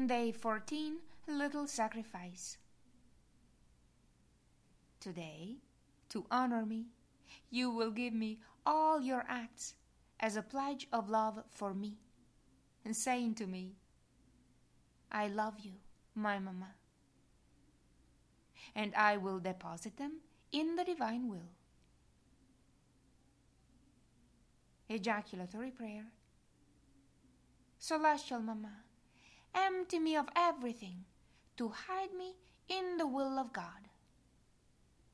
Day 14, Little Sacrifice. Today, to honor me, you will give me all your acts as a pledge of love for me, and saying to me, I love you, my Mama. And I will deposit them in the divine will. Ejaculatory prayer. Celestial Mama, empty me of everything to hide me in the will of God.